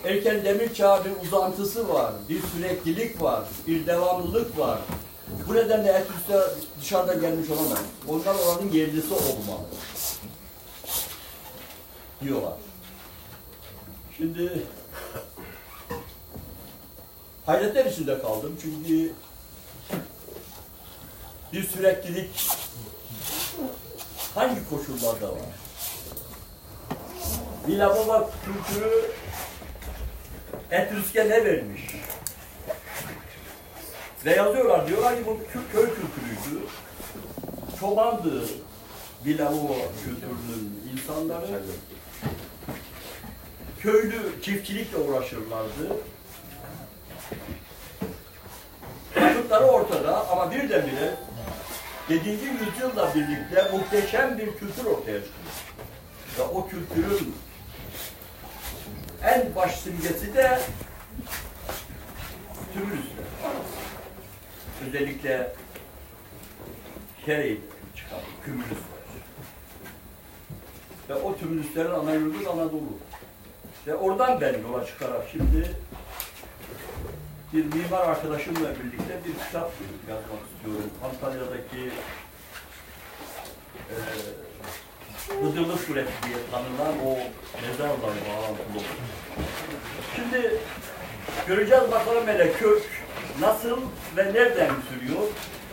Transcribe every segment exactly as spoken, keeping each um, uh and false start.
erken demir çağı bir uzantısı var, bir süreklilik var, bir devamlılık var. Bu nedenle Etüs'te dışarıdan gelmiş olamaz. Onlar oranın yerlisi olmalı diyorlar. Şimdi hayretler içinde kaldım çünkü bir süreklilik hangi koşullarda var? Villa-Baba kültürü Etüs'e ne vermiş? Ve yazıyorlar, diyorlar ki bu köy kültürüydü. Çobandı Villa-Baba kültürünün insanları. Köylü çiftçilikle uğraşırlardı. Çocukları ortada ama birdenbire yedinci yüzyılla birlikte muhteşem bir kültür ortaya çıkıyor. Ve o kültürün en baş simgesi de Tümülüs'te. Özellikle Kere'yi çıkan Kümülüsler. Ve o Tümülüslerin ana yurdu Anadolu. Ve oradan ben yola çıkarak şimdi bir mimar arkadaşımla birlikte bir kitap yazmak istiyorum. Antalya'daki e, Hıdırlı Sureti diye tanınan o mezarla bağlantılı. Şimdi göreceğiz bakalım hele kök nasıl ve nereden sürüyor.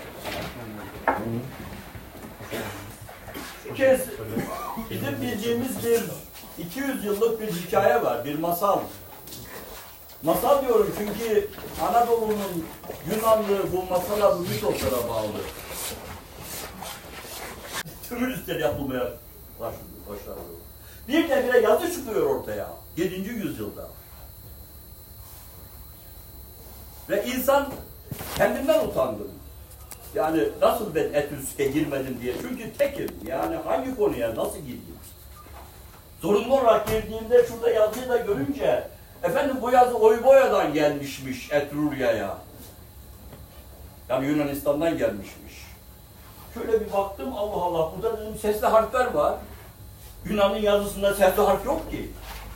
Bir kez bizim bildiğimiz bir iki yüz yıllık bir hikaye var, bir masal. Masal diyorum çünkü Anadolu'nun Yunanlı bu masala, bu mitoslara bağlı. Tümülüsler yapılmaya başladı. Birdenbire yazı çıkıyor ortaya, yedinci yüzyılda. Ve insan kendinden utandım. Yani nasıl ben Etüs'e girmedim diye. Çünkü tekim. Yani hangi konuya nasıl gireyim? Zorunlu olarak girdiğimde şurada yazıyı da görünce efendim bu yazı Oyboya'dan gelmişmiş Etrurya'ya. Yani Yunanistan'dan gelmişmiş. Şöyle bir baktım, Allah Allah, burada dedim sesli harfler var. Yunan'ın yazısında sesli harf yok ki.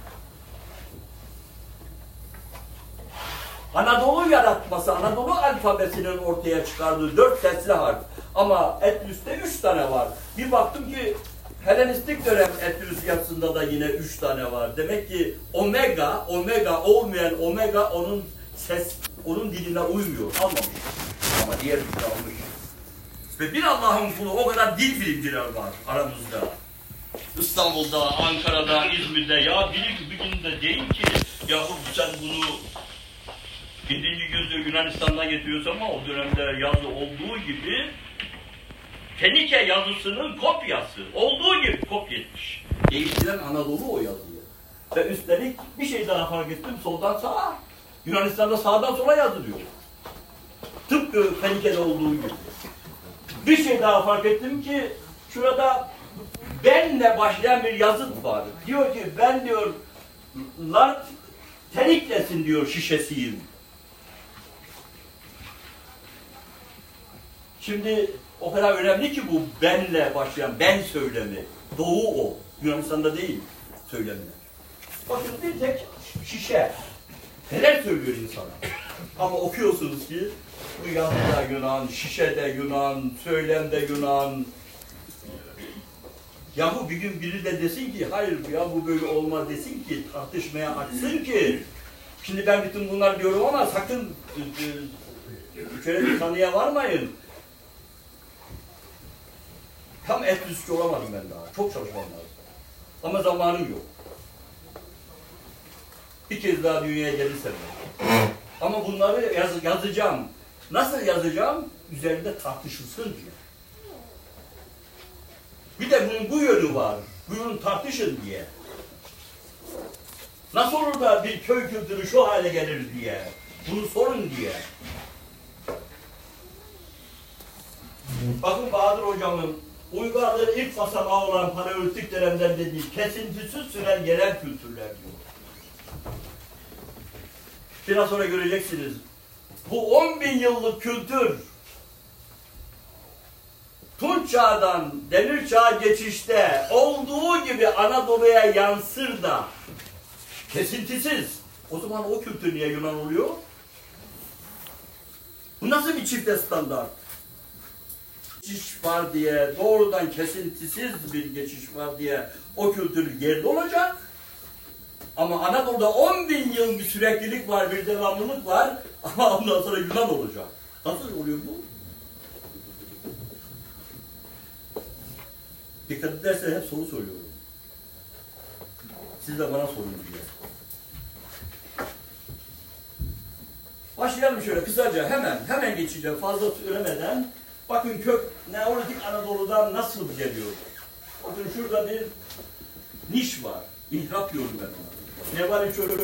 Anadolu yaratması, Anadolu alfabesinin ortaya çıkardığı dört sesli harf. Ama Etüs'te üç tane var. Bir baktım ki Helenistik dönem Etüs yazısında da yine üç tane var. Demek ki omega, omega olmayan omega onun ses, onun diline uymuyor. Almamış. Ama diğer bir almış. Ve bir Allah'ın kulu o kadar dil bilimciler var aramızda. İstanbul'da, Ankara'da, İzmir'de ya biri bir gün de deyin ki yahu sen bunu yedinci yüzyıl Yunanistan'dan getiriyorsun ama o dönemde yazı olduğu gibi Fenike yazısının kopyası. Olduğu gibi kopyetmiş. Değiştiren Anadolu o yazıyı. Ve üstelik bir şey daha fark ettim. Soldan sağa. Yunanistan'da sağdan sola yazılıyor. Tıpkı Fenike'de olduğu gibi. Bir şey daha fark ettim ki şurada benle başlayan bir yazıt var. Diyor ki ben diyor lan teniklesin diyor şişesiyim. Şimdi o kadar önemli ki bu benle başlayan ben söylemi. Doğu o. Yunanistan'da değil söylemler. Bakın bir tek şişe. Neler söylüyor insana? Ama okuyorsunuz ki bu yazıda Yunan, şişede Yunan, söylemde Yunan. Yahu bir gün biri de desin ki hayır ya bu böyle olmaz desin ki tartışmaya açsın ki. Şimdi ben bütün bunlar diyorum ama sakın şöyle bir kanıya varmayın. Tam Etüsçü olamadım ben daha. Çok çalışmam lazım. Ama zamanım yok. Bir kez daha dünyaya gelirsem. Ama bunları yaz, yazacağım. Nasıl yazacağım? Üzerinde tartışılsın diye. Bir de bunun bu yönü var. Buyurun tartışın diye. Nasıl olur da bir köy kültürü şu hale gelir diye. Bunu sorun diye. Bakın Bahadır hocamın uygarlığın ilk basamağı olan paleolitik dönemden dediği kesintisiz süren yerel kültürler diyor. Biraz sonra göreceksiniz. Bu on bin yıllık kültür Tunç Çağ'dan Demir Çağ'a geçişte olduğu gibi Anadolu'ya yansır da kesintisiz O zaman o kültür niye Yunan oluyor? Bu nasıl bir çifte standart? Geçiş var diye, doğrudan kesintisiz bir geçiş var diye o kültür yerli olacak. Ama Anadolu'da on bin yıl bir süreklilik var, bir devamlılık var ama ondan sonra Yunan olacak. Nasıl oluyor bu? Dikkat ederseniz hep soru soruyorum. Siz de bana sorun diye. Başlayalım şöyle kısaca hemen, hemen geçeceğim fazla söylemeden. Bakın kök Neolitik Anadolu'dan nasıl geliyor? Bakın şurada bir niş var. İhrap diyorum ben ona. Ne var hiç öyle